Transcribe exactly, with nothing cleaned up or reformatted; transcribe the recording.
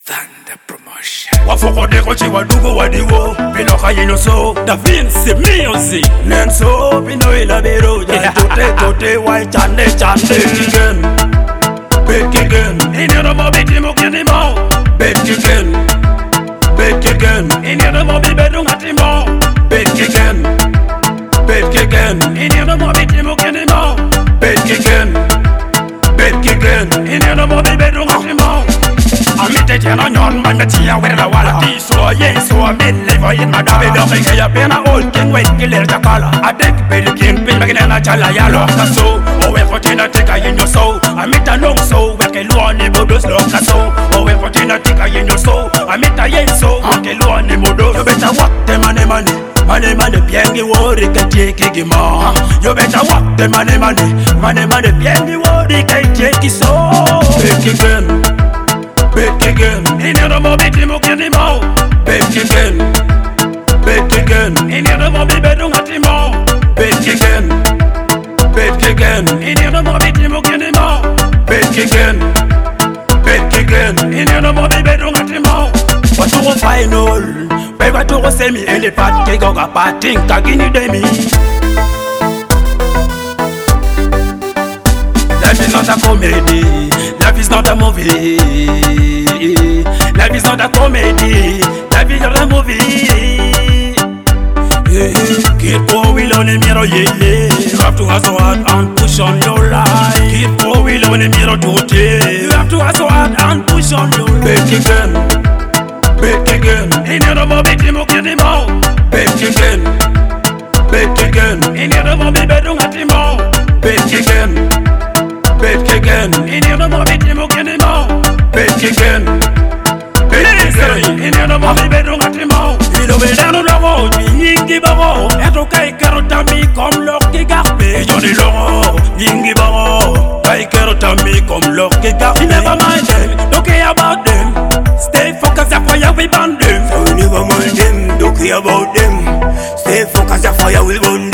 Thunder Promotion. Wafoko deko chiwa dugo wadiwo Pino kayino so Da Vince music Nenso pino ila biro Ya tote tote wai chande chande Again Back again Inero mo biti mo kini mo Back again Back again Inero mo bi bedu ngati mo Back again Back again Inero mo biti mo kini mo Back again Back again Inero mo bi bedu ngati mo Amite tena nyon man chia wera wala Ti so ye so men levo in my dabe do ke ya pena old king wait killer jakala Atek pe the king pin magina na chala yalo kaso O we for tena take in your soul Amita no so we ke lo ni bodos lo kaso O we for tena take in your soul Amita ye so we ke lo ni bodos You better walk them money money Money money piengi wori ke tiki gima You better walk them money money Money money piengi wori ke tiki so Back again Back again, inero mo biti mo kini mo Back again, back again, inero mo bi bedu ngati mo Back again, back again, inero mo biti mo kini mo Back again, back again, inero mo bi bedu ngati mo Watuko final, pe watuko semi Ende pat ke goga pating kagini demi Life is not a comedy, life is not a movie. Life is not a comedy, life is not a movie. Keep going on the mirror, yeah, yeah. You have to hustle hard and push on your life. Keep going on the mirror, today. You have to hustle hard and push on your life. Back again, back again. In your love, back again, back again, back again. In your love, baby, back again. Back again, in your love, baby, back again, back again. In your love, baby, il obédano l'oro, Yingi Baro, et au Kaikero Tami comme l'or qui garde. Johnny Loro, Yingi Baro, Kaikero Tami comme l'or qui garde. Never mind them, don't care about them. Stay focused on fire, we burn them. So never mind them, don't care about them. Stay focused on fire, we burn them.